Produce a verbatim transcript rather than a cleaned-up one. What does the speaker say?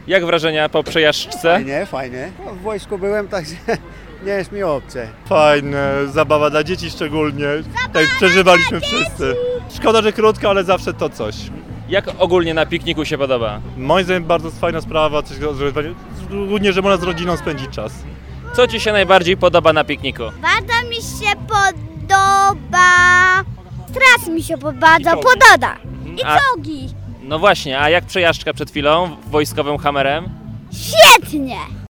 Jak wrażenia po przejażdżce? Fajnie, fajnie. No, w wojsku byłem, także nie jest mi obce. Fajne, zabawa dla dzieci szczególnie. Tak przeżywaliśmy wszyscy. Szkoda, że krótka, ale zawsze to coś. Jak ogólnie na pikniku się podoba? Moim zdaniem bardzo fajna sprawa, coś, szczególnie, że można z rodziną spędzić czas. Co Ci się najbardziej podoba na pikniku? Bardzo mi się podoba. Tras mi się bardzo podoba. I A- czołgi. No właśnie, a jak przejażdżka przed chwilą wojskowym Hammerem? Świetnie.